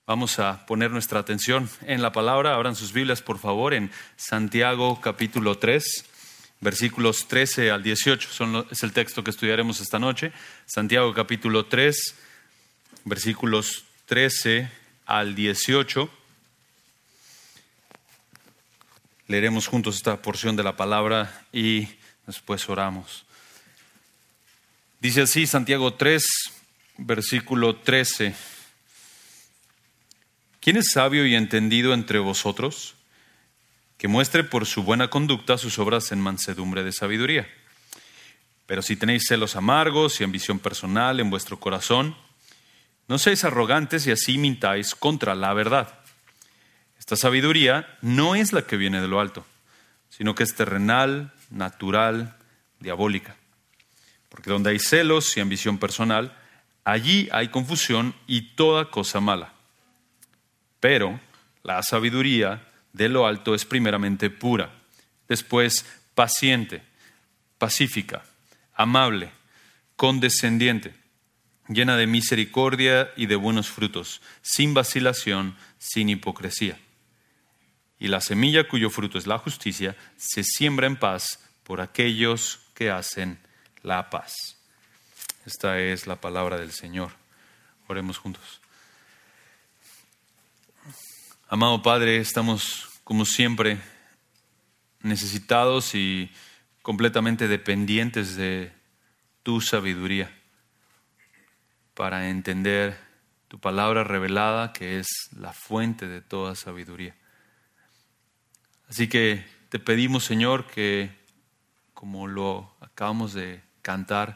Vamos a poner nuestra atención en la palabra. Abran sus Biblias, por favor, en Santiago capítulo 3, versículos 13 al 18. Es el texto que estudiaremos esta noche. Santiago capítulo 3, versículos 13 al 18. Leeremos juntos esta porción de la palabra y después oramos. Dice así Santiago 3, versículo 13. ¿Quién es sabio y entendido entre vosotros? Que muestre por su buena conducta sus obras en mansedumbre de sabiduría. Pero si tenéis celos amargos y ambición personal en vuestro corazón, no seáis arrogantes y así mintáis contra la verdad. Esta sabiduría no es la que viene de lo alto, sino que es terrenal, natural, diabólica. Porque donde hay celos y ambición personal, allí hay confusión y toda cosa mala. Pero la sabiduría de lo alto es primeramente pura, después paciente, pacífica, amable, condescendiente, llena de misericordia y de buenos frutos, sin vacilación, sin hipocresía. Y la semilla cuyo fruto es la justicia se siembra en paz por aquellos que hacen la paz. Esta es la palabra del Señor. Oremos juntos. Amado Padre, estamos como siempre necesitados y completamente dependientes de tu sabiduría para entender tu palabra revelada, que es la fuente de toda sabiduría. Así que te pedimos, Señor, que como lo acabamos de cantar,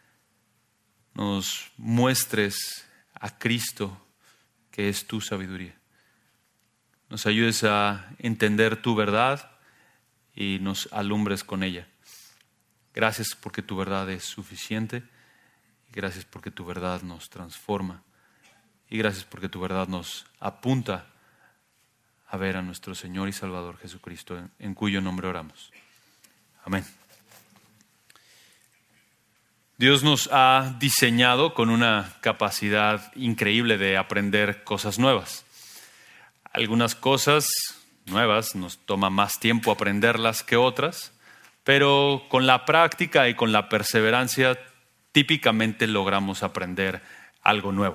nos muestres a Cristo, que es tu sabiduría. Nos ayudes a entender tu verdad y nos alumbres con ella. Gracias porque tu verdad es suficiente. Gracias porque tu verdad nos transforma. Y gracias porque tu verdad nos apunta a ver a nuestro Señor y Salvador Jesucristo, en cuyo nombre oramos. Amén. Dios nos ha diseñado con una capacidad increíble de aprender cosas nuevas. Algunas cosas nuevas nos toma más tiempo aprenderlas que otras, pero con la práctica y con la perseverancia típicamente logramos aprender algo nuevo.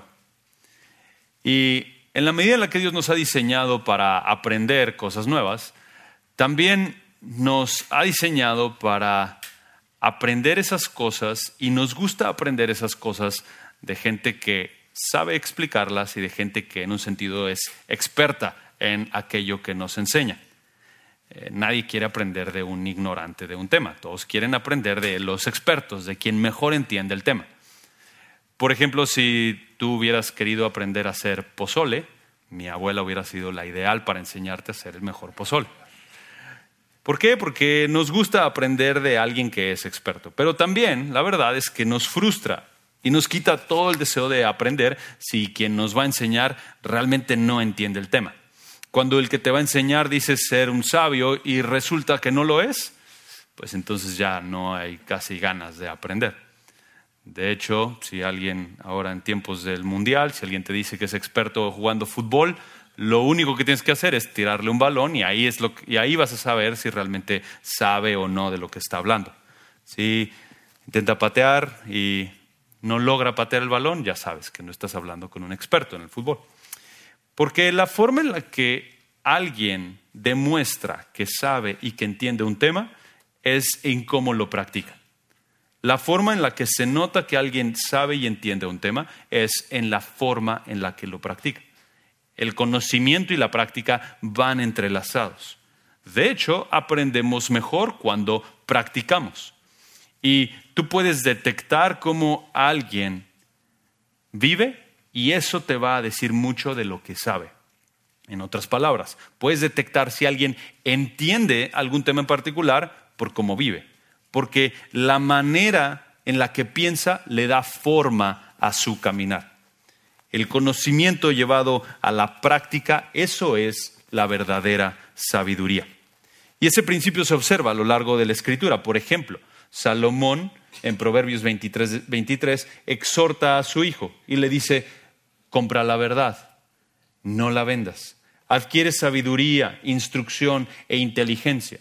Y en la medida en la que Dios nos ha diseñado para aprender cosas nuevas, también nos ha diseñado para aprender esas cosas, y nos gusta aprender esas cosas de gente que sabe explicarlas y de gente que en un sentido es experta en aquello que nos enseña. Nadie quiere aprender de un ignorante de un tema. Todos quieren aprender de los expertos, de quien mejor entiende el tema. Por ejemplo, si tú hubieras querido aprender a hacer pozole, mi abuela hubiera sido la ideal para enseñarte a hacer el mejor pozole. ¿Por qué? Porque nos gusta aprender de alguien que es experto. Pero también, la verdad es que nos frustra y nos quita todo el deseo de aprender si quien nos va a enseñar realmente no entiende el tema. Cuando el que te va a enseñar dice ser un sabio y resulta que no lo es, pues entonces ya no hay casi ganas de aprender. De hecho, si alguien ahora en tiempos del mundial, si alguien te dice que es experto jugando fútbol, lo único que tienes que hacer es tirarle un balón y ahí vas a saber si realmente sabe o no de lo que está hablando. Si intenta patear y no logra patear el balón, ya sabes que no estás hablando con un experto en el fútbol. Porque la forma en la que alguien demuestra que sabe y que entiende un tema es en cómo lo practica. La forma en la que se nota que alguien sabe y entiende un tema es en la forma en la que lo practica. El conocimiento y la práctica van entrelazados. De hecho, aprendemos mejor cuando practicamos. Y tú puedes detectar cómo alguien vive y eso te va a decir mucho de lo que sabe. En otras palabras, puedes detectar si alguien entiende algún tema en particular por cómo vive. Porque la manera en la que piensa le da forma a su caminar. El conocimiento llevado a la práctica, eso es la verdadera sabiduría. Y ese principio se observa a lo largo de la Escritura. Por ejemplo, Salomón en Proverbios 23 exhorta a su hijo y le dice: compra la verdad, no la vendas. Adquiere sabiduría, instrucción e inteligencia.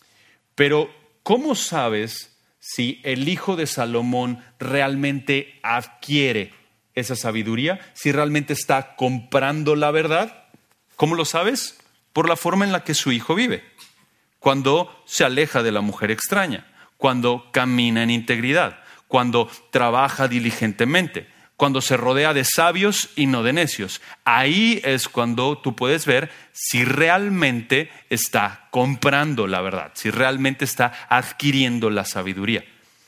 Pero, ¿cómo sabes si el hijo de Salomón realmente adquiere esa sabiduría? Si realmente está comprando la verdad. ¿Cómo lo sabes? Por la forma en la que su hijo vive. Cuando se aleja de la mujer extraña, cuando camina en integridad, cuando trabaja diligentemente, cuando se rodea de sabios y no de necios. Ahí es cuando tú puedes ver si realmente está comprando la verdad, si realmente está adquiriendo la sabiduría.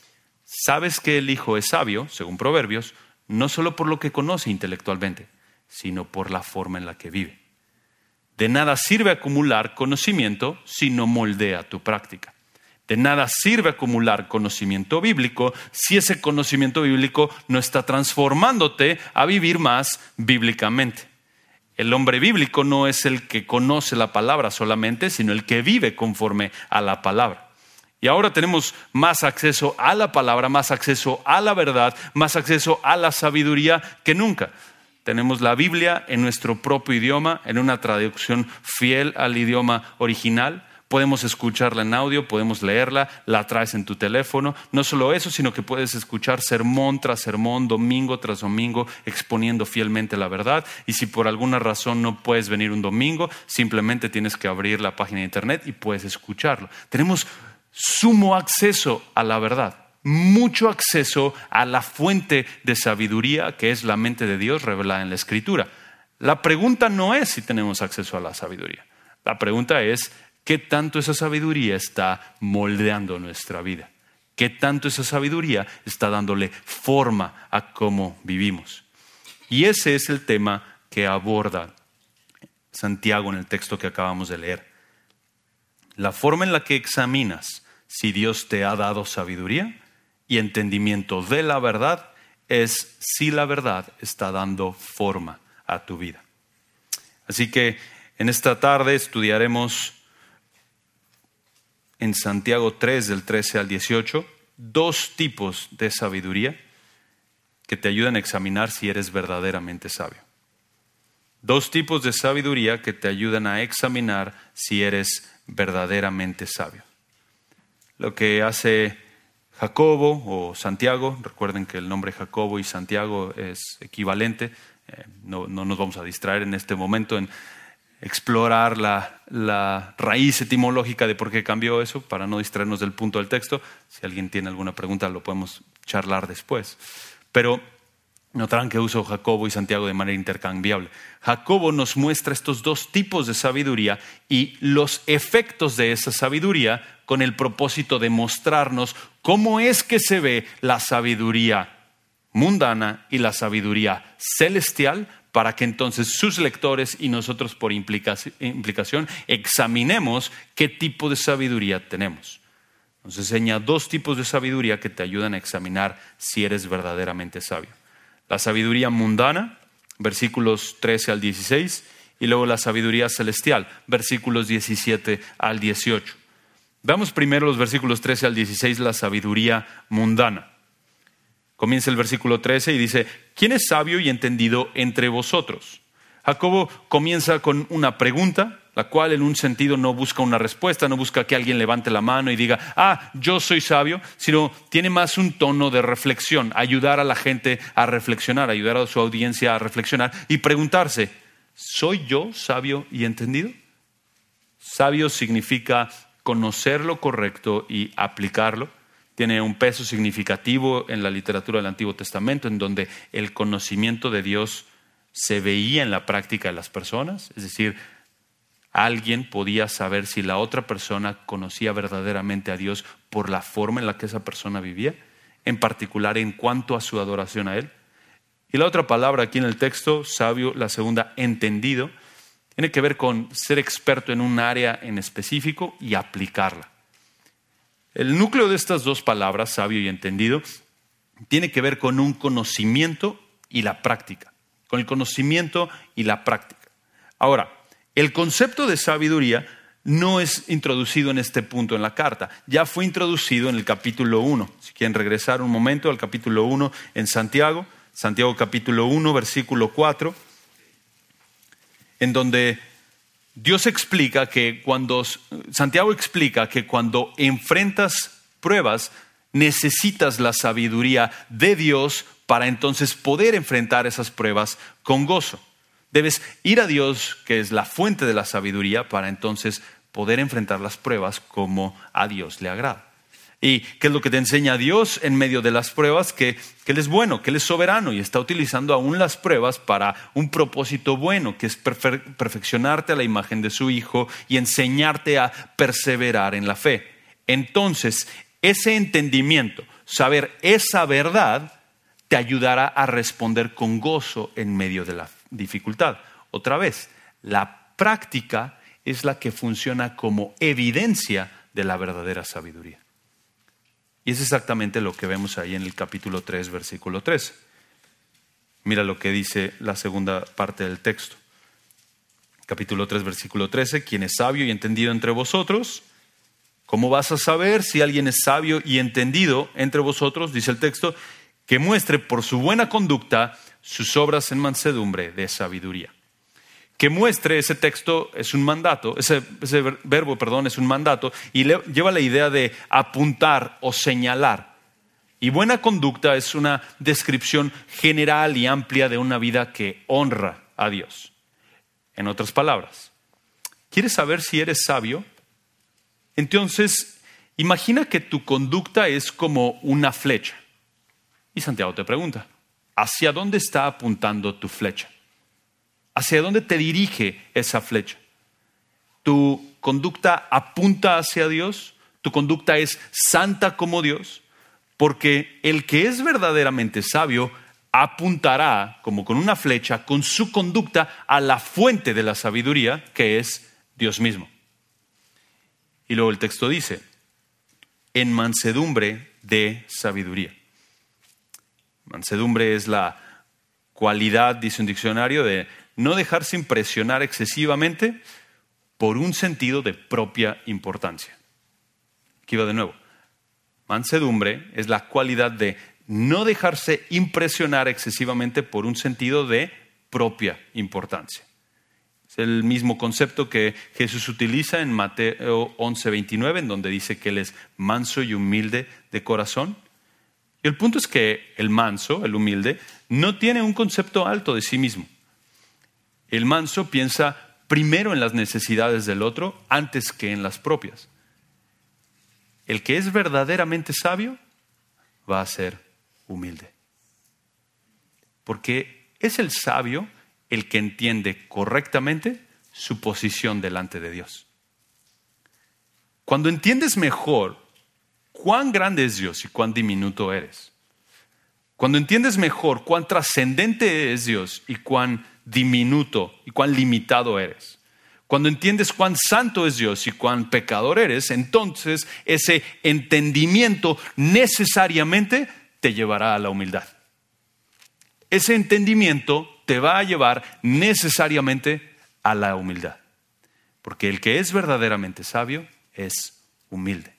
Sabes que el hijo es sabio, según Proverbios, no solo por lo que conoce intelectualmente, sino por la forma en la que vive. De nada sirve acumular conocimiento si no moldea tu práctica. De nada sirve acumular conocimiento bíblico si ese conocimiento bíblico no está transformándote a vivir más bíblicamente. El hombre bíblico no es el que conoce la palabra solamente, sino el que vive conforme a la palabra. Y ahora tenemos más acceso a la palabra, más acceso a la verdad, más acceso a la sabiduría que nunca. Tenemos la Biblia en nuestro propio idioma, en una traducción fiel al idioma original. Podemos escucharla en audio, podemos leerla, la traes en tu teléfono. No solo eso, sino que puedes escuchar sermón tras sermón, domingo tras domingo, exponiendo fielmente la verdad. Y si por alguna razón no puedes venir un domingo, simplemente tienes que abrir la página de internet y puedes escucharlo. Tenemos sumo acceso a la verdad, mucho acceso a la fuente de sabiduría que es la mente de Dios revelada en la Escritura. La pregunta no es si tenemos acceso a la sabiduría. La pregunta es ¿qué tanto esa sabiduría está moldeando nuestra vida? ¿Qué tanto esa sabiduría está dándole forma a cómo vivimos? Y ese es el tema que aborda Santiago en el texto que acabamos de leer. La forma en la que examinas si Dios te ha dado sabiduría y entendimiento de la verdad es si la verdad está dando forma a tu vida. Así que en esta tarde estudiaremos en Santiago 3, del 13 al 18, 2 tipos de sabiduría que te ayudan a examinar si eres verdaderamente sabio. 2 tipos de sabiduría que te ayudan a examinar si eres verdaderamente sabio. Lo que hace Jacobo o Santiago, recuerden que el nombre Jacobo y Santiago es equivalente, no nos vamos a distraer en este momento en explorar la raíz etimológica de por qué cambió eso, para no distraernos del punto del texto. Si alguien tiene alguna pregunta lo podemos charlar después. Pero notarán que uso Jacobo y Santiago de manera intercambiable. Jacobo nos muestra estos 2 tipos de sabiduría y los efectos de esa sabiduría con el propósito de mostrarnos cómo es que se ve la sabiduría mundana y la sabiduría celestial, para que entonces sus lectores y nosotros por implicación examinemos qué tipo de sabiduría tenemos. Nos enseña 2 tipos de sabiduría que te ayudan a examinar si eres verdaderamente sabio. La sabiduría mundana, versículos 13 al 16, y luego la sabiduría celestial, versículos 17 al 18. Veamos primero los versículos 13 al 16, la sabiduría mundana. Comienza el versículo 13 y dice, ¿quién es sabio y entendido entre vosotros? Jacobo comienza con una pregunta, la cual en un sentido no busca una respuesta, no busca que alguien levante la mano y diga, yo soy sabio, sino tiene más un tono de reflexión, ayudar a la gente a reflexionar, ayudar a su audiencia a reflexionar y preguntarse, ¿soy yo sabio y entendido? Sabio significa conocer lo correcto y aplicarlo. Tiene un peso significativo en la literatura del Antiguo Testamento, en donde el conocimiento de Dios se veía en la práctica de las personas. Es decir, alguien podía saber si la otra persona conocía verdaderamente a Dios por la forma en la que esa persona vivía, en particular en cuanto a su adoración a Él. Y la otra palabra aquí en el texto, sabio, la segunda, entendido, tiene que ver con ser experto en un área en específico y aplicarla. El núcleo de estas 2 palabras, sabio y entendido, tiene que ver con un conocimiento y la práctica. Con el conocimiento y la práctica. Ahora, el concepto de sabiduría no es introducido en este punto en la carta. Ya fue introducido en el capítulo 1. Si quieren regresar un momento al capítulo 1 en Santiago. Santiago capítulo 1, versículo 4. en donde Santiago explica que cuando enfrentas pruebas, necesitas la sabiduría de Dios para entonces poder enfrentar esas pruebas con gozo. Debes ir a Dios, que es la fuente de la sabiduría, para entonces poder enfrentar las pruebas como a Dios le agrada. ¿Y qué es lo que te enseña Dios en medio de las pruebas? Que Él es bueno, que Él es soberano y está utilizando aún las pruebas para un propósito bueno, que es perfeccionarte a la imagen de su Hijo y enseñarte a perseverar en la fe. Entonces, ese entendimiento, saber esa verdad, te ayudará a responder con gozo en medio de la dificultad. Otra vez, la práctica es la que funciona como evidencia de la verdadera sabiduría. Y es exactamente lo que vemos ahí en el capítulo 3, versículo 13. Mira lo que dice la segunda parte del texto. Capítulo 3, versículo 13. ¿Quién es sabio y entendido entre vosotros? ¿Cómo vas a saber si alguien es sabio y entendido entre vosotros? Dice el texto, que muestre por su buena conducta sus obras en mansedumbre de sabiduría. Que muestre, ese texto es un mandato, ese verbo es un mandato y lleva la idea de apuntar o señalar. Y buena conducta es una descripción general y amplia de una vida que honra a Dios. En otras palabras, ¿quieres saber si eres sabio? Entonces, imagina que tu conducta es como una flecha. Y Santiago te pregunta, ¿hacia dónde está apuntando tu flecha? ¿Hacia dónde te dirige esa flecha? ¿Tu conducta apunta hacia Dios? ¿Tu conducta es santa como Dios? Porque el que es verdaderamente sabio apuntará, como con una flecha, con su conducta a la fuente de la sabiduría, que es Dios mismo. Y luego el texto dice, en mansedumbre de sabiduría. Mansedumbre es la cualidad, dice un diccionario, de no dejarse impresionar excesivamente por un sentido de propia importancia. Aquí va de nuevo. Mansedumbre es la cualidad de no dejarse impresionar excesivamente por un sentido de propia importancia. Es el mismo concepto que Jesús utiliza en Mateo 11:29, en donde dice que Él es manso y humilde de corazón. Y el punto es que el manso, el humilde, no tiene un concepto alto de sí mismo. El manso piensa primero en las necesidades del otro antes que en las propias. El que es verdaderamente sabio va a ser humilde. Porque es el sabio el que entiende correctamente su posición delante de Dios. Cuando entiendes mejor cuán grande es Dios y cuán diminuto eres, cuando entiendes mejor cuán trascendente es Dios y cuán diminuto y cuán limitado eres, cuando entiendes cuán santo es Dios y cuán pecador eres, entonces ese entendimiento necesariamente te llevará a la humildad. Ese entendimiento te va a llevar necesariamente a la humildad. Porque el que es verdaderamente sabio es humilde.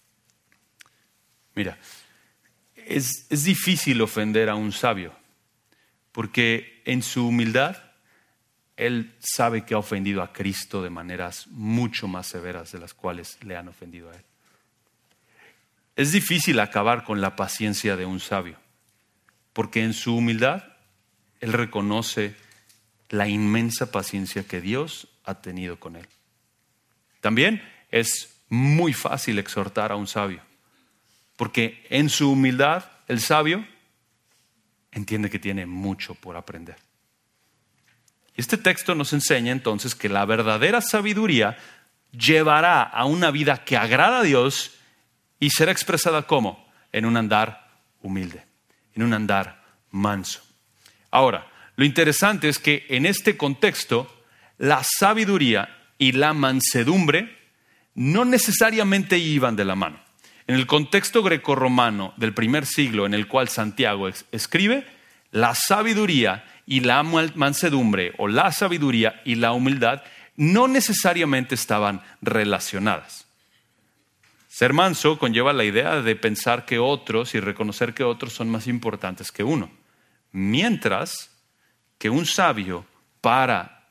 Mira, es difícil ofender a un sabio, porque en su humildad él sabe que ha ofendido a Cristo de maneras mucho más severas de las cuales le han ofendido a él. Es difícil acabar con la paciencia de un sabio, porque en su humildad él reconoce la inmensa paciencia que Dios ha tenido con él. También es muy fácil exhortar a un sabio, porque en su humildad el sabio entiende que tiene mucho por aprender. Y este texto nos enseña entonces que la verdadera sabiduría llevará a una vida que agrada a Dios y será expresada ¿cómo? En un andar humilde, en un andar manso. Ahora, lo interesante es que en este contexto, la sabiduría y la mansedumbre no necesariamente iban de la mano. En el contexto grecorromano del primer siglo en el cual Santiago escribe, la sabiduría y la mansedumbre o la sabiduría y la humildad no necesariamente estaban relacionadas. Ser manso conlleva la idea de pensar que otros y reconocer que otros son más importantes que uno. Mientras que un sabio para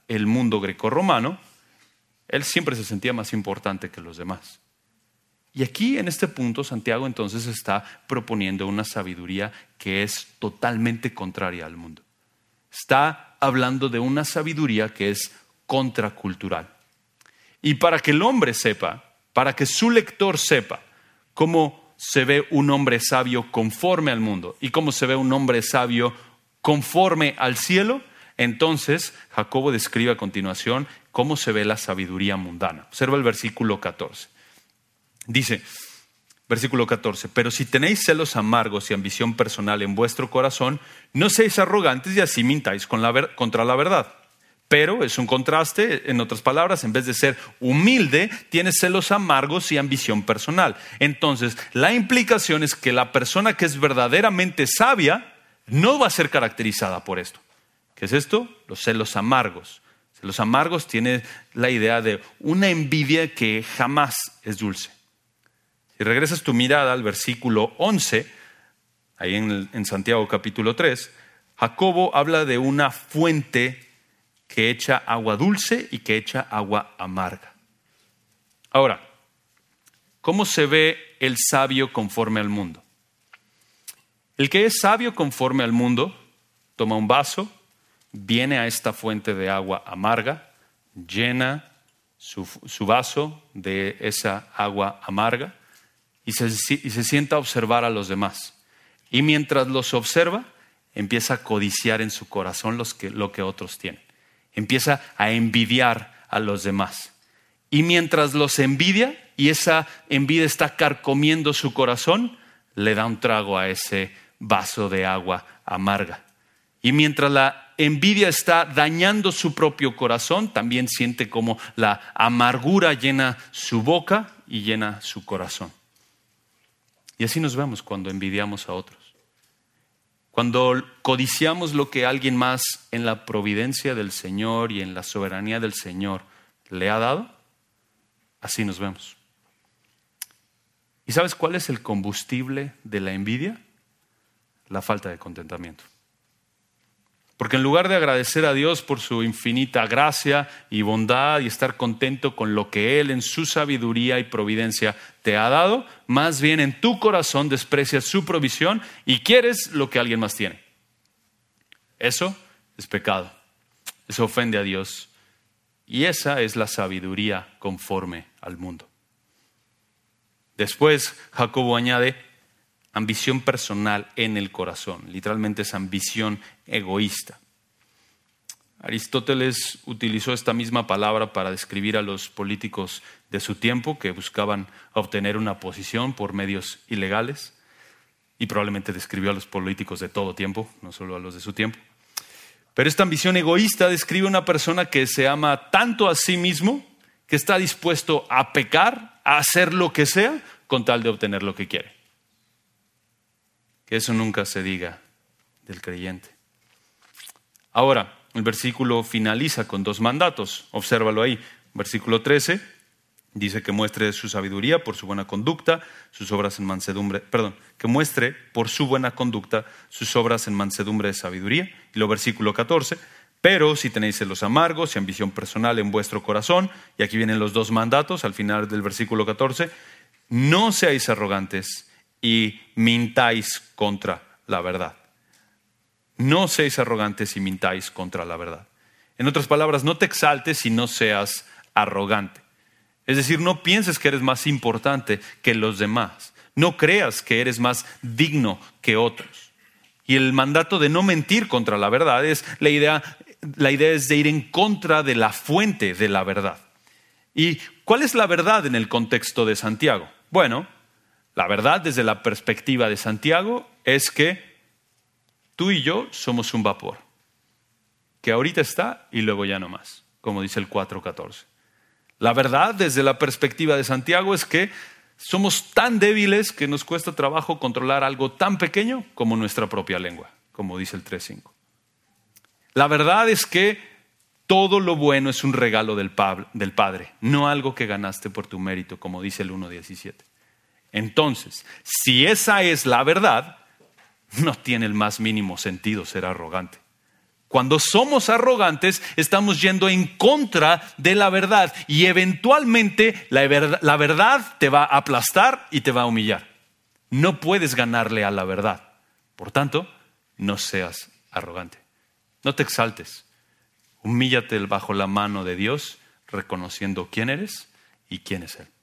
el mundo grecorromano, él siempre se sentía más importante que los demás. Y aquí, en este punto, Santiago entonces está proponiendo una sabiduría que es totalmente contraria al mundo. Está hablando de una sabiduría que es contracultural. Y para que el hombre sepa, para que su lector sepa cómo se ve un hombre sabio conforme al mundo y cómo se ve un hombre sabio conforme al cielo, entonces Jacobo describe a continuación cómo se ve la sabiduría mundana. Observa el versículo 14. Dice, versículo 14, pero si tenéis celos amargos y ambición personal en vuestro corazón, no seáis arrogantes y así mintáis contra la verdad. Pero es un contraste, en otras palabras, en vez de ser humilde, tienes celos amargos y ambición personal. Entonces, la implicación es que la persona que es verdaderamente sabia no va a ser caracterizada por esto. ¿Qué es esto? Los celos amargos. Celos amargos tiene la idea de una envidia que jamás es dulce. Si regresas tu mirada al versículo 11, ahí en Santiago capítulo 3, Jacobo habla de una fuente que echa agua dulce y que echa agua amarga. Ahora, ¿cómo se ve el sabio conforme al mundo? El que es sabio conforme al mundo toma un vaso, viene a esta fuente de agua amarga, llena su vaso de esa agua amarga y se sienta a observar a los demás. Y mientras los observa, empieza a codiciar en su corazón lo que otros tienen. Empieza a envidiar a los demás. Y mientras los envidia, y esa envidia está carcomiendo su corazón, le da un trago a ese vaso de agua amarga. Y mientras la envidia está dañando su propio corazón, también siente como la amargura llena su boca y llena su corazón. Y así nos vemos cuando envidiamos a otros. Cuando codiciamos lo que alguien más en la providencia del Señor y en la soberanía del Señor le ha dado, así nos vemos. ¿Y sabes cuál es el combustible de la envidia? La falta de contentamiento. Porque en lugar de agradecer a Dios por su infinita gracia y bondad y estar contento con lo que Él en su sabiduría y providencia te ha dado, más bien en tu corazón desprecias su provisión y quieres lo que alguien más tiene. Eso es pecado. Eso ofende a Dios. Y esa es la sabiduría conforme al mundo. Después, Jacobo añade ambición personal en el corazón. Literalmente es ambición egoísta. Aristóteles utilizó esta misma palabra para describir a los políticos de su tiempo que buscaban obtener una posición por medios ilegales, y probablemente describió a los políticos de todo tiempo, no solo a los de su tiempo. Pero esta ambición egoísta describe a una persona que se ama tanto a sí mismo que está dispuesto a pecar, a hacer lo que sea con tal de obtener lo que quiere. Que eso nunca se diga del creyente. Ahora, el versículo finaliza con 2 mandatos. Obsérvalo ahí. Versículo 13 dice que muestre su sabiduría por su buena conducta, sus obras en mansedumbre. Que muestre por su buena conducta sus obras en mansedumbre de sabiduría. Y luego versículo 14. Pero si tenéis celos amargos y ambición personal en vuestro corazón, y aquí vienen los 2 mandatos al final del versículo 14, no seáis arrogantes y mintáis contra la verdad. No seáis arrogantes y mintáis contra la verdad. En otras palabras, no te exaltes y no seas arrogante. Es decir, no pienses que eres más importante que los demás. No creas que eres más digno que otros. Y el mandato de no mentir contra la verdad es la idea es de ir en contra de la fuente de la verdad. ¿Y cuál es la verdad en el contexto de Santiago? Bueno, la verdad desde la perspectiva de Santiago es que tú y yo somos un vapor, que ahorita está y luego ya no más, como dice el 4:14. La verdad desde la perspectiva de Santiago es que somos tan débiles que nos cuesta trabajo controlar algo tan pequeño como nuestra propia lengua, como dice el 3:5. La verdad es que todo lo bueno es un regalo del Padre, no algo que ganaste por tu mérito, como dice el 1:17. Entonces, si esa es la verdad, no tiene el más mínimo sentido ser arrogante. Cuando somos arrogantes, estamos yendo en contra de la verdad y eventualmente la verdad te va a aplastar y te va a humillar. No puedes ganarle a la verdad. Por tanto, no seas arrogante. No te exaltes. Humíllate bajo la mano de Dios, reconociendo quién eres y quién es Él.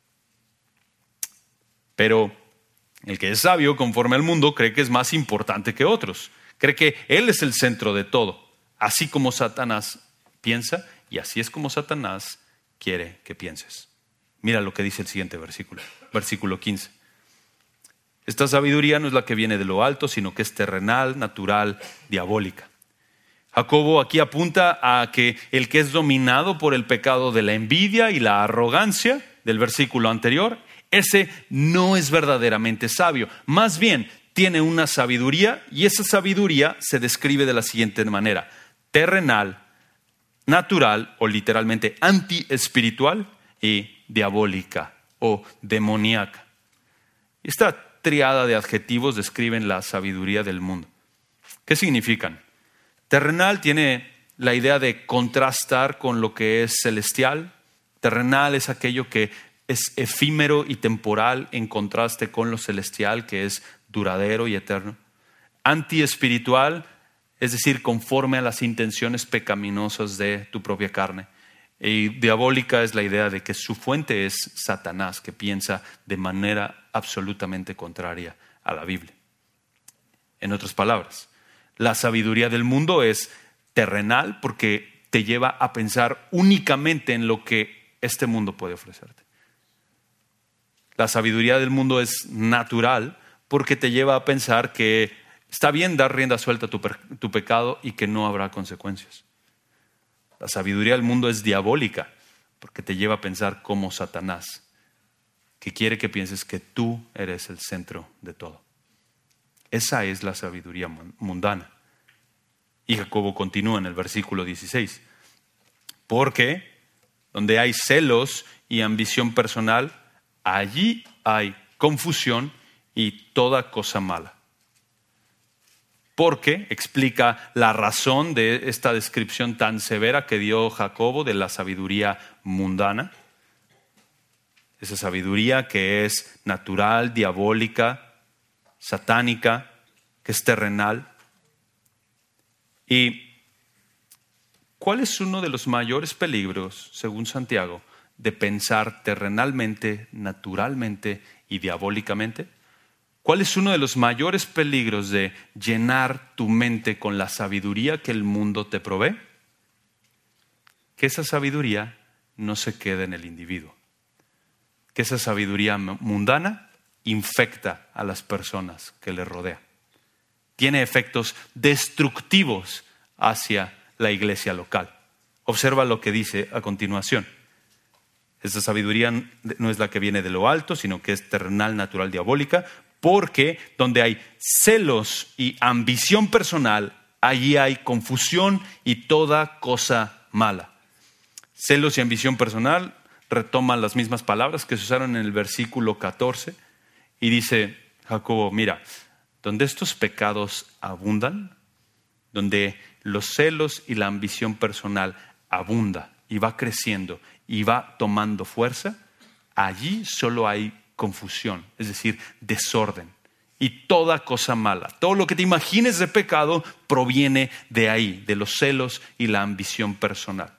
Pero el que es sabio, conforme al mundo, cree que es más importante que otros. Cree que Él es el centro de todo. Así como Satanás piensa, y así es como Satanás quiere que pienses. Mira lo que dice el siguiente versículo, versículo 15. Esta sabiduría no es la que viene de lo alto, sino que es terrenal, natural, diabólica. Jacobo aquí apunta a que el que es dominado por el pecado de la envidia y la arrogancia del versículo anterior, ese no es verdaderamente sabio. Más bien, tiene una sabiduría y esa sabiduría se describe de la siguiente manera: terrenal, natural o literalmente antiespiritual y diabólica o demoníaca. Esta triada de adjetivos describen la sabiduría del mundo. ¿Qué significan? Terrenal tiene la idea de contrastar con lo que es celestial. Terrenal es aquello que es efímero y temporal en contraste con lo celestial, que es duradero y eterno. Antiespiritual, es decir, conforme a las intenciones pecaminosas de tu propia carne. Y diabólica es la idea de que su fuente es Satanás, que piensa de manera absolutamente contraria a la Biblia. En otras palabras, la sabiduría del mundo es terrenal porque te lleva a pensar únicamente en lo que este mundo puede ofrecerte. La sabiduría del mundo es natural porque te lleva a pensar que está bien dar rienda suelta a tu pecado y que no habrá consecuencias. La sabiduría del mundo es diabólica porque te lleva a pensar como Satanás, que quiere que pienses que tú eres el centro de todo. Esa es la sabiduría mundana. Y Jacobo continúa en el versículo 16. Porque donde hay celos y ambición personal, allí hay confusión y toda cosa mala. Porque explica la razón de esta descripción tan severa que dio Jacobo de la sabiduría mundana. Esa sabiduría que es natural, diabólica, satánica, que es terrenal. ¿Y cuál es uno de los mayores peligros, según Santiago, de pensar terrenalmente, naturalmente y diabólicamente? ¿Cuál es uno de los mayores peligros de llenar tu mente con la sabiduría que el mundo te provee? Que esa sabiduría no se quede en el individuo. Que esa sabiduría mundana infecta a las personas que le rodean. Tiene efectos destructivos hacia la iglesia local. Observa lo que dice a continuación. Esa sabiduría no es la que viene de lo alto, sino que es terrenal, natural, diabólica, porque donde hay celos y ambición personal, allí hay confusión y toda cosa mala. Celos y ambición personal retoman las mismas palabras que se usaron en el versículo 14 y dice Jacobo, mira, donde estos pecados abundan, donde los celos y la ambición personal abunda y va creciendo y va tomando fuerza, allí solo hay confusión, es decir, desorden y toda cosa mala. Todo lo que te imagines de pecado proviene de ahí, de los celos y la ambición personal.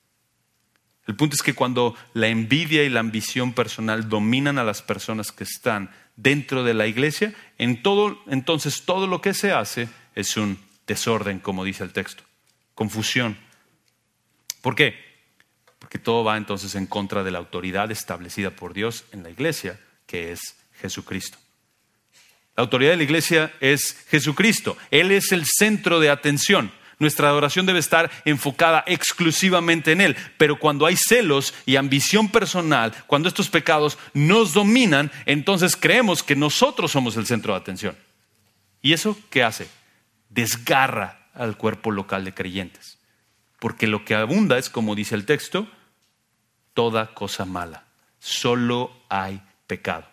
El punto es que cuando la envidia y la ambición personal dominan a las personas que están dentro de la iglesia, entonces todo lo que se hace es un desorden, como dice el texto, confusión. ¿Por qué? Porque todo va entonces en contra de la autoridad establecida por Dios en la iglesia, que es Jesucristo. La autoridad de la iglesia es Jesucristo. Él es el centro de atención. Nuestra adoración debe estar enfocada exclusivamente en Él. Pero cuando hay celos y ambición personal, cuando estos pecados nos dominan, entonces creemos que nosotros somos el centro de atención. ¿Y eso qué hace? Desgarra al cuerpo local de creyentes. Porque lo que abunda es, como dice el texto, toda cosa mala. Solo hay pecado.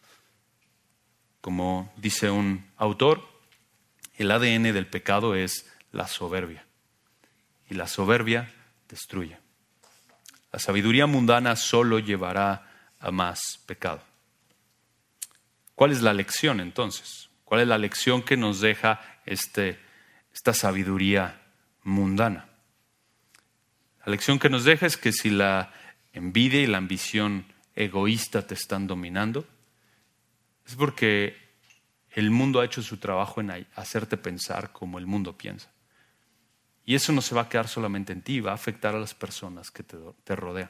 Como dice un autor, el ADN del pecado es la soberbia. y la soberbia destruye. La sabiduría mundana solo llevará a más pecado. ¿Cuál es la lección entonces? ¿Cuál es la lección que nos deja esta sabiduría mundana? La lección que nos deja es que si la envidia y la ambición egoísta te están dominando, es porque el mundo ha hecho su trabajo en hacerte pensar como el mundo piensa. Y eso no se va a quedar solamente en ti, va a afectar a las personas que te rodean.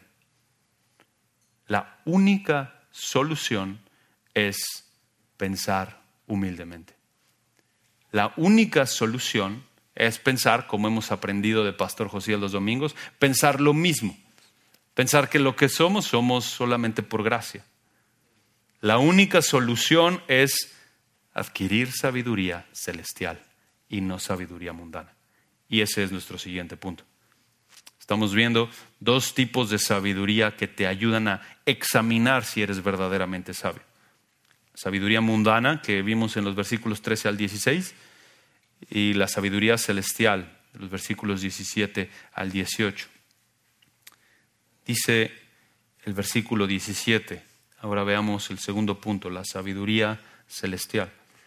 La única solución es pensar humildemente. La única solución es pensar, como hemos aprendido de Pastor Josías los domingos, pensar lo mismo. Pensar que lo que somos solamente por gracia. La única solución es adquirir sabiduría celestial y no sabiduría mundana. Y ese es nuestro siguiente punto. Estamos viendo dos tipos de sabiduría que te ayudan a examinar si eres verdaderamente sabio. Sabiduría mundana, que vimos en los versículos 13 al 16, y la sabiduría celestial, los versículos 17 al 18. Dice el versículo 17, ahora veamos el segundo punto, la sabiduría celestial.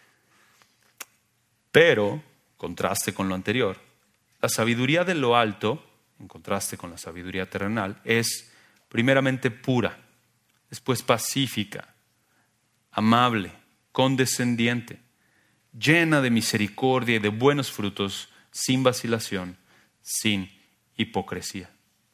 Pero, contraste con lo anterior, la sabiduría de lo alto, en contraste con la sabiduría terrenal, es primeramente pura, después pacífica, amable, condescendiente, llena de misericordia y de buenos frutos, sin vacilación, sin hipocresía.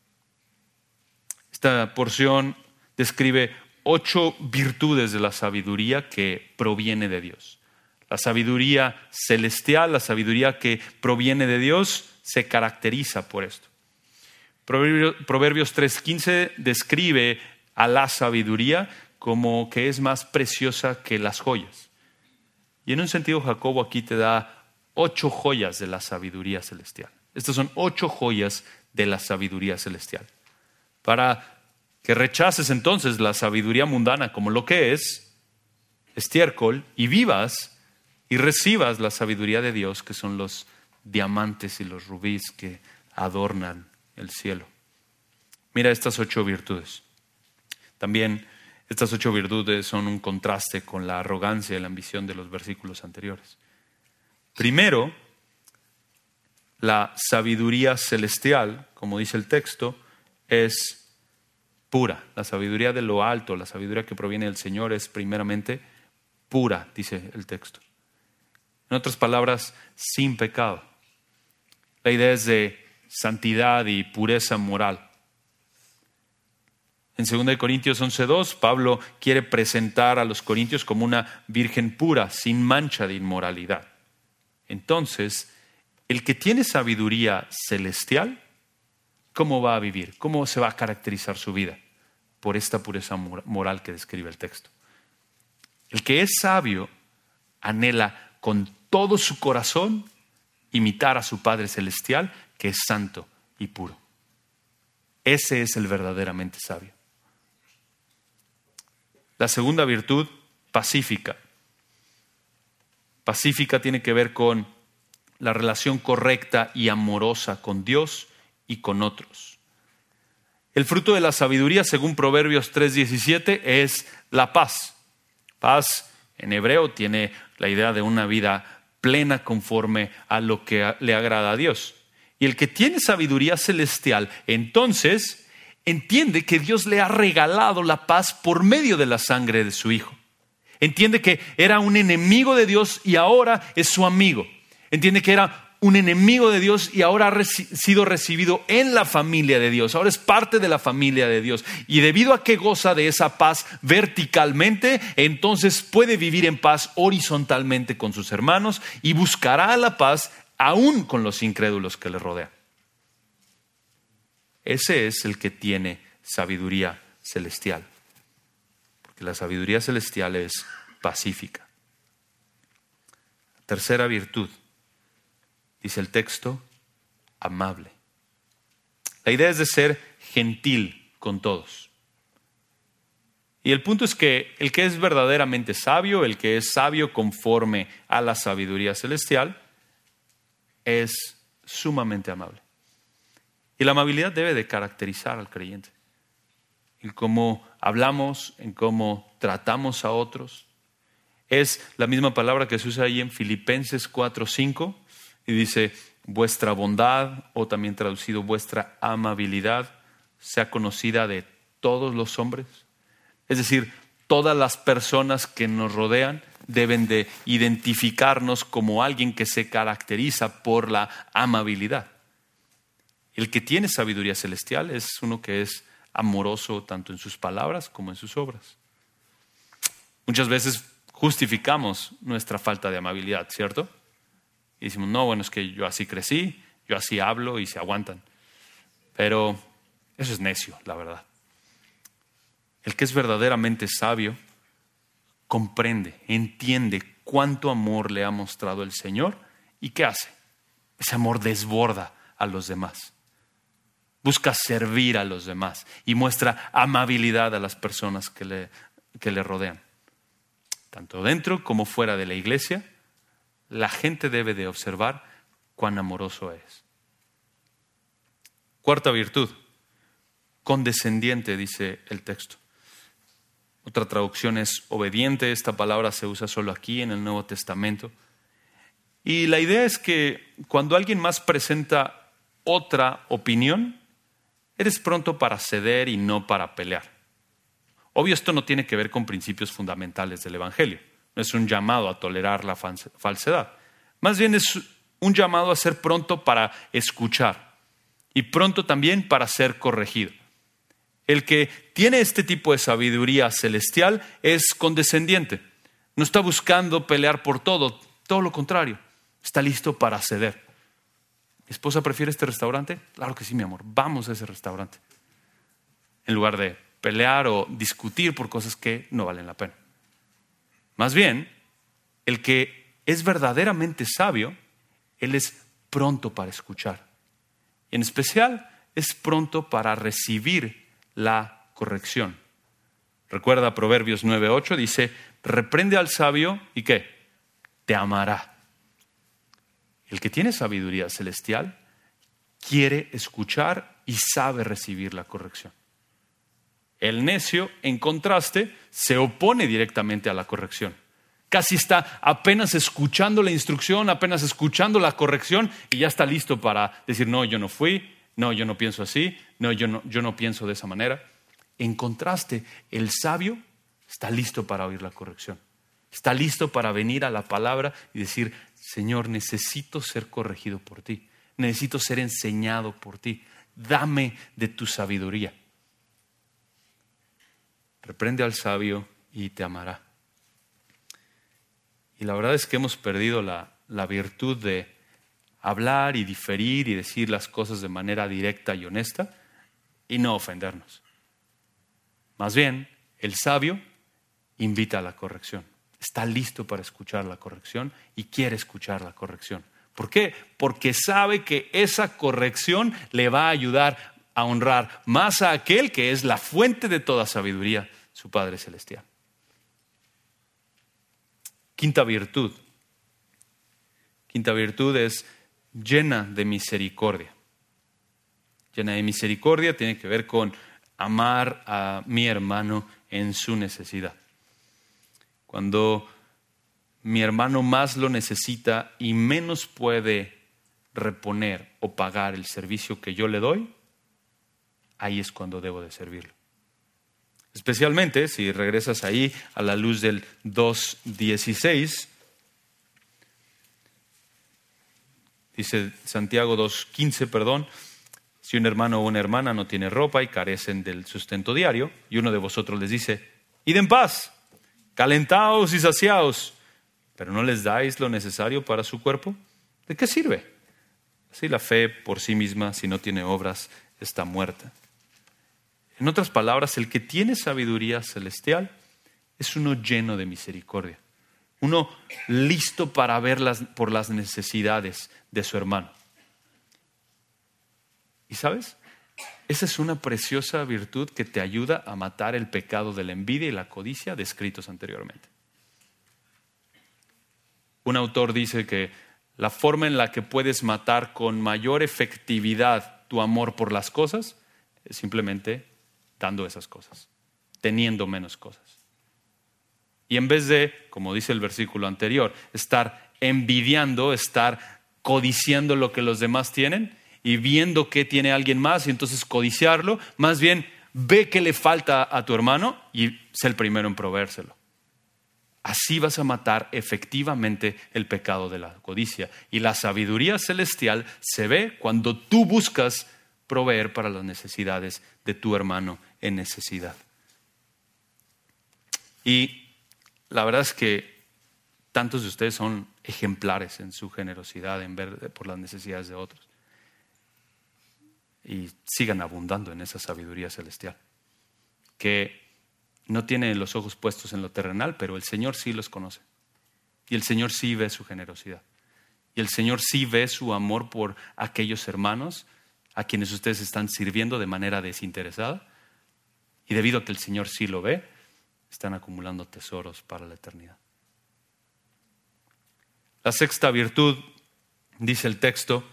Esta porción describe 8 virtudes de la sabiduría que proviene de Dios. La sabiduría celestial, la sabiduría que proviene de Dios, se caracteriza por esto. Proverbios 3:15 describe a la sabiduría como que es más preciosa que las joyas. Y en un sentido, Jacobo aquí te da 8 joyas de la sabiduría celestial. Estas son 8 joyas de la sabiduría celestial. Para que rechaces entonces la sabiduría mundana como lo que es estiércol y vivas y recibas la sabiduría de Dios, que son los diamantes y los rubíes que adornan el cielo. Mira estas 8 virtudes. También estas 8 virtudes son un contraste con la arrogancia y la ambición de los versículos anteriores. Primero, la sabiduría celestial, como dice el texto, es pura. La sabiduría de lo alto, la sabiduría que proviene del Señor es primeramente pura, dice el texto. En otras palabras, sin pecado. La idea es de santidad y pureza moral. En 2 Corintios 11:2, Pablo quiere presentar a los corintios como una virgen pura, sin mancha de inmoralidad. Entonces, el que tiene sabiduría celestial, ¿cómo va a vivir? ¿Cómo se va a caracterizar su vida? Por esta pureza moral que describe el texto. El que es sabio anhela con todo su corazón imitar a su Padre Celestial, que es santo y puro. Ese es el verdaderamente sabio. La segunda virtud, pacífica. Pacífica tiene que ver con la relación correcta y amorosa con Dios y con otros. El fruto de la sabiduría, según Proverbios 3:17, es la paz. Paz en hebreo tiene la idea de una vida plena conforme a lo que le agrada a Dios. Y el que tiene sabiduría celestial, entonces entiende que Dios le ha regalado la paz por medio de la sangre de su Hijo. Entiende que era un enemigo de Dios y ahora es su amigo. Entiende que era un enemigo de Dios y ahora ha sido recibido en la familia de Dios. Ahora es parte de la familia de Dios. Y debido a que goza de esa paz verticalmente, entonces puede vivir en paz horizontalmente con sus hermanos y buscará la paz aún con los incrédulos que le rodean. Ese es el que tiene sabiduría celestial. Porque la sabiduría celestial es pacífica. Tercera virtud. Dice el texto, amable. La idea es de ser gentil con todos. Y el punto es que el que es verdaderamente sabio, el que es sabio conforme a la sabiduría celestial, es sumamente amable. Y la amabilidad debe de caracterizar al creyente. En cómo hablamos, en cómo tratamos a otros. Es la misma palabra que se usa ahí en Filipenses 4:5 y dice, vuestra bondad, o también traducido vuestra amabilidad, sea conocida de todos los hombres. Es decir, todas las personas que nos rodean deben de identificarnos como alguien que se caracteriza por la amabilidad. El que tiene sabiduría celestial es uno que es amoroso tanto en sus palabras como en sus obras. Muchas veces justificamos nuestra falta de amabilidad, ¿cierto? Y decimos, no, bueno, es que yo así crecí, yo así hablo y se aguantan. Pero eso es necio, la verdad. El que es verdaderamente sabio comprende, entiende cuánto amor le ha mostrado el Señor y ¿qué hace? Ese amor desborda a los demás. Busca servir a los demás y muestra amabilidad a las personas que le rodean. Tanto dentro como fuera de la iglesia, la gente debe de observar cuán amoroso es. Cuarta virtud, condescendiente, dice el texto. Otra traducción es obediente. Esta palabra se usa solo aquí en el Nuevo Testamento. Y la idea es que cuando alguien más presenta otra opinión, eres pronto para ceder y no para pelear. Obvio, esto no tiene que ver con principios fundamentales del Evangelio. No es un llamado a tolerar la falsedad. Más bien es un llamado a ser pronto para escuchar y pronto también para ser corregido. El que tiene este tipo de sabiduría celestial es condescendiente. No está buscando pelear por todo lo contrario. Está listo para ceder. ¿Mi esposa prefiere este restaurante? Claro que sí, mi amor. Vamos a ese restaurante. En lugar de pelear o discutir por cosas que no valen la pena. Más bien, el que es verdaderamente sabio, él es pronto para escuchar. Y en especial, es pronto para recibir la corrección. Recuerda Proverbios 9:8, dice, reprende al sabio y ¿qué? Te amará. El que tiene sabiduría celestial quiere escuchar y sabe recibir la corrección. El necio, en contraste, se opone directamente a la corrección. Casi está apenas escuchando la instrucción, apenas escuchando la corrección y ya está listo para decir, no, yo no fui, no, yo no pienso así, no, yo no pienso de esa manera. En contraste, el sabio está listo para oír la corrección. Está listo para venir a la palabra y decir, Señor, necesito ser corregido por ti. Necesito ser enseñado por ti. Dame de tu sabiduría. Reprende al sabio y te amará. Y la verdad es que hemos perdido la virtud de hablar y diferir y decir las cosas de manera directa y honesta y no ofendernos. Más bien, el sabio invita a la corrección. Está listo para escuchar la corrección y quiere escuchar la corrección. ¿Por qué? Porque sabe que esa corrección le va a ayudar a honrar más a aquel que es la fuente de toda sabiduría, su Padre Celestial. Quinta virtud. Quinta virtud es llena de misericordia. Llena de misericordia tiene que ver con amar a mi hermano en su necesidad. Cuando mi hermano más lo necesita y menos puede reponer o pagar el servicio que yo le doy, ahí es cuando debo de servirlo. Especialmente si regresas ahí a la luz del 2:16, dice Santiago 2:15, si un hermano o una hermana no tiene ropa y carecen del sustento diario, y uno de vosotros les dice, id en paz, calentaos y saciaos, pero no les dais lo necesario para su cuerpo, ¿de qué sirve? Así la fe por sí misma, si no tiene obras, está muerta. En otras palabras, el que tiene sabiduría celestial es uno lleno de misericordia, uno listo para ver por las necesidades de su hermano. ¿Y sabes? Esa es una preciosa virtud que te ayuda a matar el pecado de la envidia y la codicia descritos anteriormente. Un autor dice que la forma en la que puedes matar con mayor efectividad tu amor por las cosas es simplemente dando esas cosas, teniendo menos cosas. Y en vez de, como dice el versículo anterior, estar envidiando, estar codiciando lo que los demás tienen y viendo qué tiene alguien más y entonces codiciarlo, más bien ve qué le falta a tu hermano y sé el primero en proveérselo. Así vas a matar efectivamente el pecado de la codicia. Y la sabiduría celestial se ve cuando tú buscas proveer para las necesidades de tu hermano en necesidad. Y la verdad es que tantos de ustedes son ejemplares en su generosidad, en ver por las necesidades de otros. Y sigan abundando en esa sabiduría celestial, que no tiene los ojos puestos en lo terrenal, pero el Señor sí los conoce. Y el Señor sí ve su generosidad. Y el Señor sí ve su amor por aquellos hermanos a quienes ustedes están sirviendo de manera desinteresada. Y debido a que el Señor sí lo ve, están acumulando tesoros para la eternidad. La sexta virtud, dice el texto,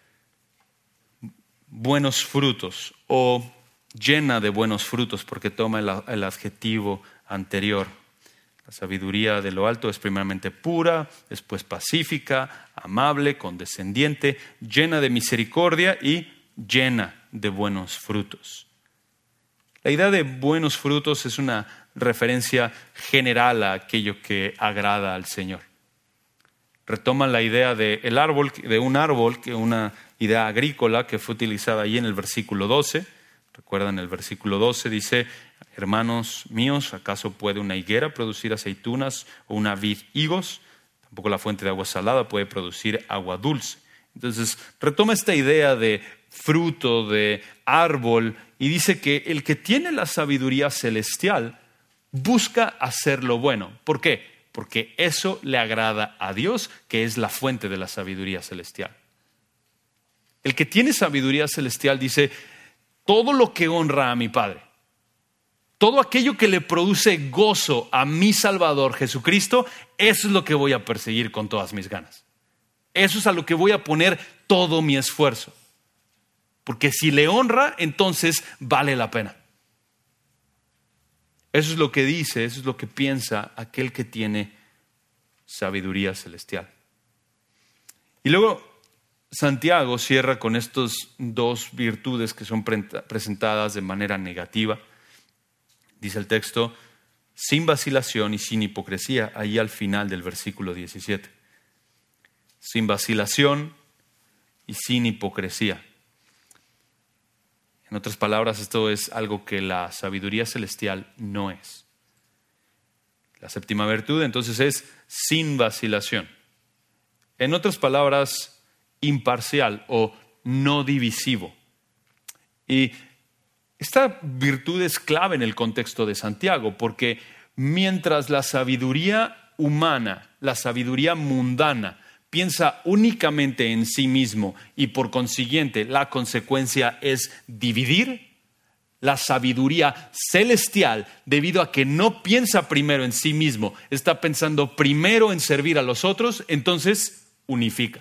buenos frutos o llena de buenos frutos, porque toma el adjetivo anterior. La sabiduría de lo alto es primeramente pura, después pacífica, amable, condescendiente, llena de misericordia y llena de buenos frutos. La idea de buenos frutos es una referencia general a aquello que agrada al Señor. Retoma la idea de un árbol, que una idea agrícola que fue utilizada ahí en el versículo 12. Recuerdan el versículo 12, dice: hermanos míos, ¿acaso puede una higuera producir aceitunas o una vid higos? Tampoco la fuente de agua salada puede producir agua dulce. Entonces retoma esta idea de fruto, de árbol, y dice que el que tiene la sabiduría celestial busca hacer lo bueno. ¿Por qué? Porque eso le agrada a Dios, que es la fuente de la sabiduría celestial. El que tiene sabiduría celestial dice: todo lo que honra a mi Padre, todo aquello que le produce gozo a mi Salvador Jesucristo, eso es lo que voy a perseguir con todas mis ganas. Eso es a lo que voy a poner todo mi esfuerzo. Porque si le honra, entonces vale la pena. Eso es lo que dice, eso es lo que piensa aquel que tiene sabiduría celestial. Y luego Santiago cierra con estas dos virtudes que son presentadas de manera negativa. Dice el texto: sin vacilación y sin hipocresía, ahí al final del versículo 17. Sin vacilación y sin hipocresía. En otras palabras, esto es algo que la sabiduría celestial no es. La séptima virtud, entonces, es sin vacilación. En otras palabras, imparcial o no divisivo. Y esta virtud es clave en el contexto de Santiago, porque mientras la sabiduría humana, la sabiduría mundana, piensa únicamente en sí mismo y por consiguiente la consecuencia es dividir, la sabiduría celestial, debido a que no piensa primero en sí mismo, está pensando primero en servir a los otros, entonces unifica.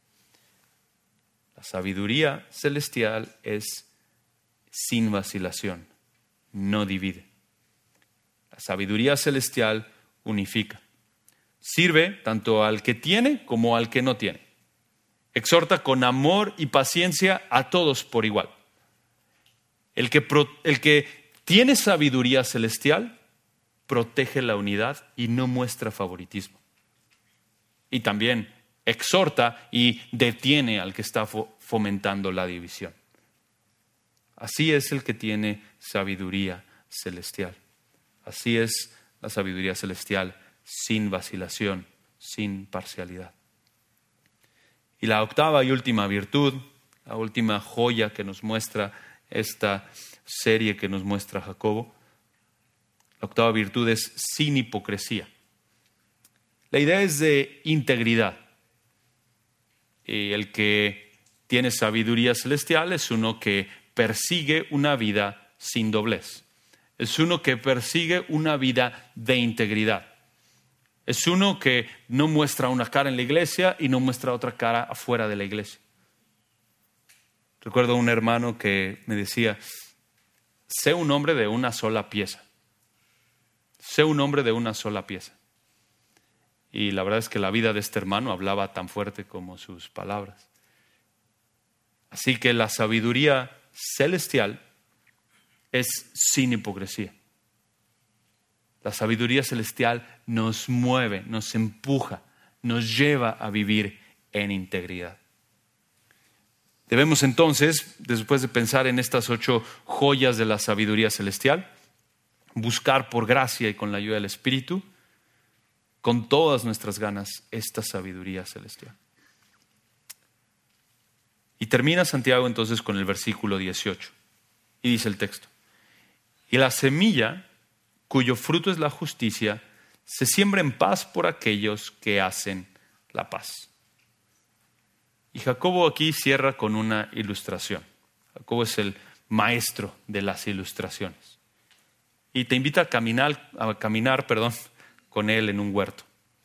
La sabiduría celestial es sin vacilación, no divide. La sabiduría celestial unifica. Sirve tanto al que tiene como al que no tiene. Exhorta con amor y paciencia a todos por igual. El que tiene sabiduría celestial protege la unidad y no muestra favoritismo. Y también exhorta y detiene al que está fomentando la división. Así es el que tiene sabiduría celestial. Así es la sabiduría celestial, sin vacilación, sin parcialidad. Y la octava y última virtud, la última joya que nos muestra esta serie que nos muestra Jacobo, la octava virtud es sin hipocresía. La idea es de integridad. Y el que tiene sabiduría celestial es uno que persigue una vida sin doblez. Es uno que persigue una vida de integridad. Es uno que no muestra una cara en la iglesia y no muestra otra cara afuera de la iglesia. Recuerdo un hermano que me decía, sé un hombre de una sola pieza. Sé un hombre de una sola pieza. Y la verdad es que la vida de este hermano hablaba tan fuerte como sus palabras. Así que la sabiduría celestial es sin hipocresía. La sabiduría celestial nos mueve, nos empuja, nos lleva a vivir en integridad. Debemos entonces, después de pensar en estas 8 joyas de la sabiduría celestial, buscar por gracia y con la ayuda del Espíritu, con todas nuestras ganas, esta sabiduría celestial. Y termina Santiago entonces con el versículo 18. Y dice el texto: y la semilla, cuyo fruto es la justicia, se siembra en paz por aquellos que hacen la paz. Y Jacobo aquí cierra con una ilustración. Jacobo es el maestro de las ilustraciones. Y te invita a caminar, con él en un huerto.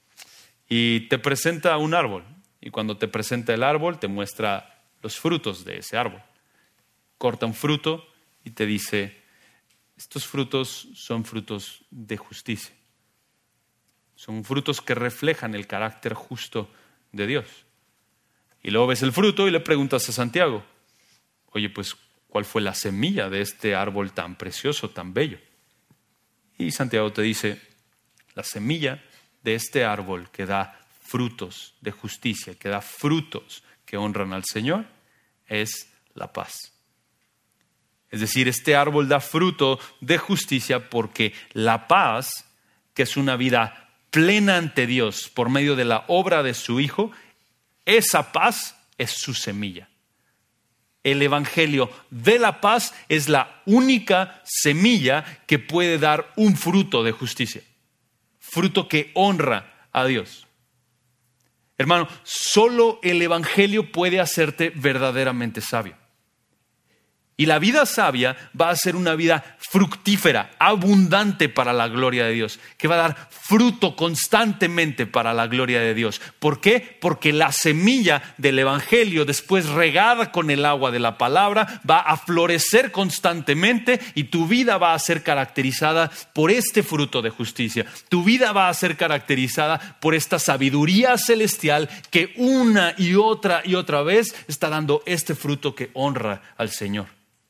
Y te presenta un árbol. Y cuando te presenta el árbol, te muestra los frutos de ese árbol. Corta un fruto y te dice: estos frutos son frutos de justicia. Son frutos que reflejan el carácter justo de Dios. Y luego ves el fruto y le preguntas a Santiago: oye, pues, ¿cuál fue la semilla de este árbol tan precioso, tan bello? Y Santiago te dice: la semilla de este árbol que da frutos de justicia, que da frutos que honran al Señor, es la paz. Es decir, este árbol da fruto de justicia porque la paz, que es una vida plena ante Dios por medio de la obra de su Hijo, esa paz es su semilla. El evangelio de la paz es la única semilla que puede dar un fruto de justicia, fruto que honra a Dios. Hermano, solo el evangelio puede hacerte verdaderamente sabio. Y la vida sabia va a ser una vida fructífera, abundante para la gloria de Dios, que va a dar fruto constantemente para la gloria de Dios. ¿Por qué? Porque la semilla del evangelio, después regada con el agua de la palabra, va a florecer constantemente y tu vida va a ser caracterizada por este fruto de justicia. Tu vida va a ser caracterizada por esta sabiduría celestial que una y otra vez está dando este fruto que honra al Señor.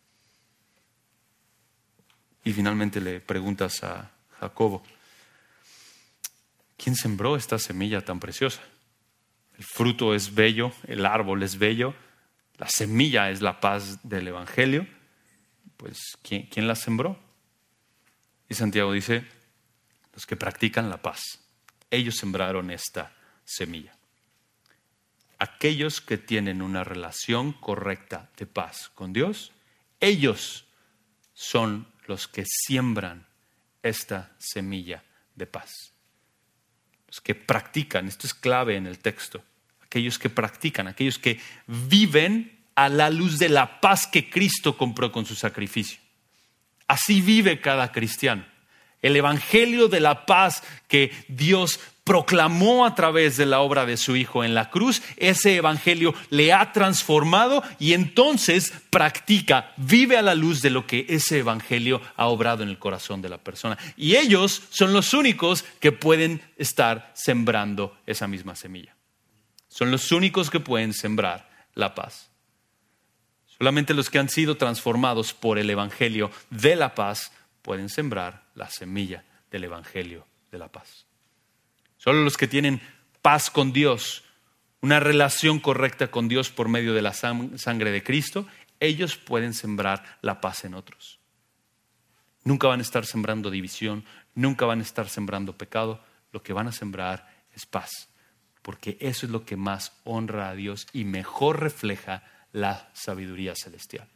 Y finalmente le preguntas a Jacobo: ¿quién sembró esta semilla tan preciosa? El fruto es bello, el árbol es bello, la semilla es la paz del evangelio. Pues, ¿quién la sembró? Y Santiago dice: los que practican la paz. Ellos sembraron esta semilla. Aquellos que tienen una relación correcta de paz con Dios, ellos son los que siembran esta semilla de paz. Los que practican, esto es clave en el texto, aquellos que practican, aquellos que viven a la luz de la paz que Cristo compró con su sacrificio. Así vive cada cristiano. El evangelio de la paz que Dios proclamó a través de la obra de su Hijo en la cruz, ese evangelio le ha transformado y entonces practica, vive a la luz de lo que ese evangelio ha obrado en el corazón de la persona. Y ellos son los únicos que pueden estar sembrando esa misma semilla. Son los únicos que pueden sembrar la paz. Solamente los que han sido transformados por el evangelio de la paz pueden sembrar la semilla del evangelio de la paz. Solo los que tienen paz con Dios, una relación correcta con Dios por medio de la sangre de Cristo, ellos pueden sembrar la paz en otros. Nunca van a estar sembrando división, nunca van a estar sembrando pecado. Lo que van a sembrar es paz, porque eso es lo que más honra a Dios y mejor refleja la sabiduría celestial.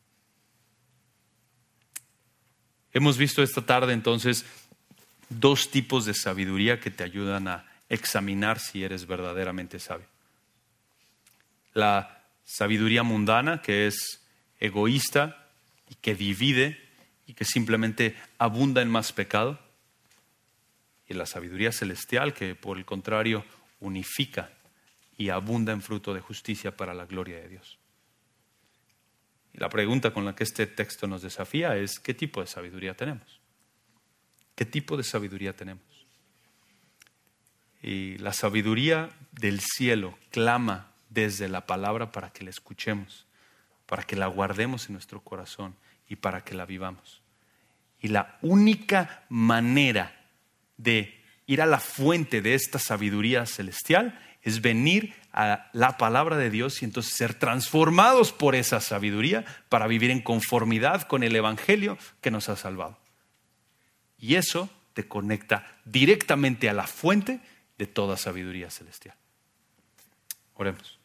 Hemos visto esta tarde entonces 2 tipos de sabiduría que te ayudan a examinar si eres verdaderamente sabio. La sabiduría mundana, que es egoísta y que divide y que simplemente abunda en más pecado. Y la sabiduría celestial, que por el contrario unifica y abunda en fruto de justicia para la gloria de Dios. Y la pregunta con la que este texto nos desafía es: ¿qué tipo de sabiduría tenemos? ¿Qué tipo de sabiduría tenemos? Y la sabiduría del cielo clama desde la palabra para que la escuchemos, para que la guardemos en nuestro corazón y para que la vivamos. Y la única manera de ir a la fuente de esta sabiduría celestial es venir a la palabra de Dios y entonces ser transformados por esa sabiduría para vivir en conformidad con el evangelio que nos ha salvado. Y eso te conecta directamente a la fuente de toda sabiduría celestial. Oremos.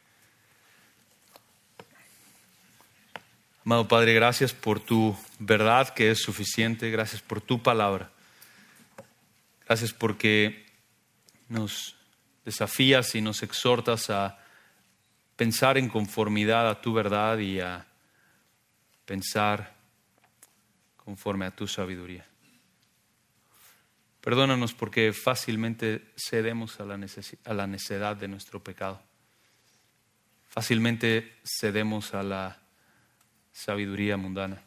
Amado Padre, gracias por tu verdad que es suficiente. Gracias por tu palabra. Gracias porque nos desafías y nos exhortas a pensar en conformidad a tu verdad y a pensar conforme a tu sabiduría. Perdónanos porque fácilmente cedemos a la necedad de nuestro pecado. Fácilmente cedemos a la sabiduría mundana.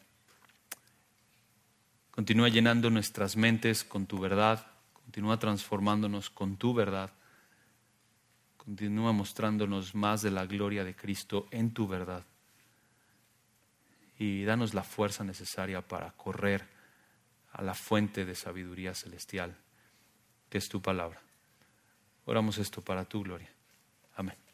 Continúa llenando nuestras mentes con tu verdad. Continúa transformándonos con tu verdad. Continúa mostrándonos más de la gloria de Cristo en tu verdad. Y danos la fuerza necesaria para correr a la fuente de sabiduría celestial, que es tu palabra. Oramos esto para tu gloria. Amén.